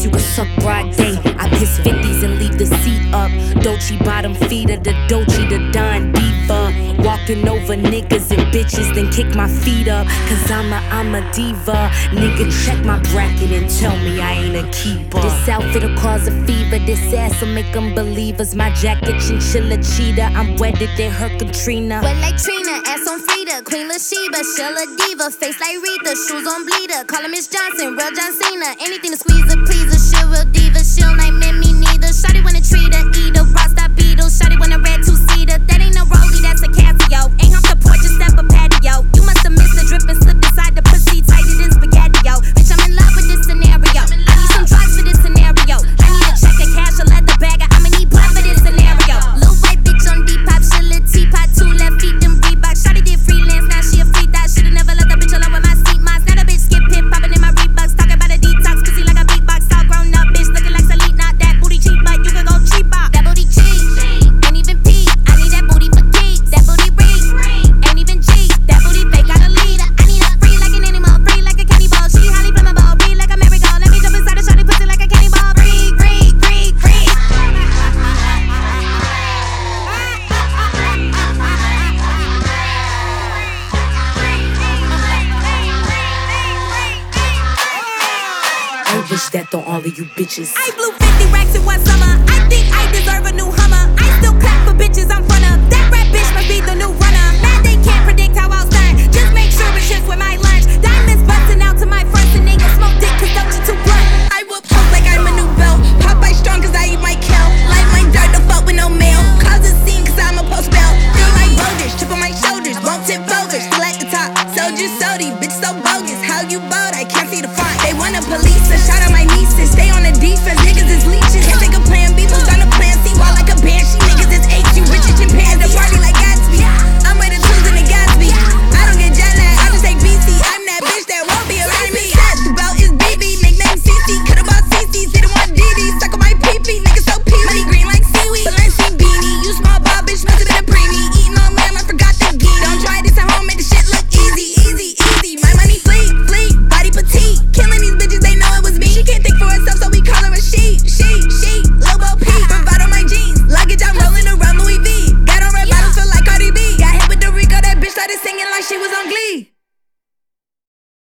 you can suck broad day. I piss 50s and leave the seat up. Dolce bottom feeder, the Dolce, the Don Diva. Walking over niggas and bitches, then kick my feet up. Cause I'm a diva. Nigga, check my bracket and tell me I ain't a keeper. This outfit'll cause a fever, this ass'll make them believers. My jacket, chinchilla cheetah, I'm wetter than her Katrina. Wet like Trina, ass on Frida, Queen Latifah, Shell a diva, face like Rita, shoes on bleeder. Call her Miss Johnson, real John Cena. Anything to squeeze her, please her, she real diva. She'll nightmare me neither. Shawty wanna treat her, eat her, Rasta Beetle. Shawty wanna red two-seater. That ain't no Rollie, that's a Casio. Ain't hump the porch, just step a patio. You must have missed the drip and slipped inside the pussy, tighter than spaghetti, yo. Bitch, I'm in love with this scenario. I need some drugs for this scenario. I need a check of cash, a leather bag. I'ma need blood for this scenario. Little white bitch on Depop, she a teapot, 2 left feet, them Reebok. Shawty did freelance, now she a free thot. Should've never let the bitch alone with my seat moss. Now the bitch skip hip, popping in my Reeboks. Talking about a detox, pussy like a beatbox. All grown up, bitch looking like Selena. That booty cheap, but you can go cheaper. That booty cheap, ain't even peak. I need that booty for keeps. That booty ring, ain't even cheap. That booty fake, got a leader. I need her free like an animal, free like a candy ball. She highly flammable, breathe like a merry-go. Let me jump inside the shawty pussy like a candy ball. Free, free, free, free. I wish that on all of you bitches. I blew 50 racks in one summer. I think I deserve a new Hummer. I still clap for bitches I'm front of. That rap bitch must be the new runner. Mad they can't predict how I'll start. Just make sure it shifts with my lunch. Diamonds busting out to my fronts and they can smoke dick cause don't you too blunt. I will post like I'm a new belt. Popeye strong cause I eat my kill. Like my dirt to fuck with no mail. Cause a scene cause I'm a post belt. Feel like boulders, chip on my shoulders. Won't tip over, still at the top. Soldier sody, bitch so bogus. How you bold? I can't see the front. They wanna police us, shout out my nieces. Stay on the defense,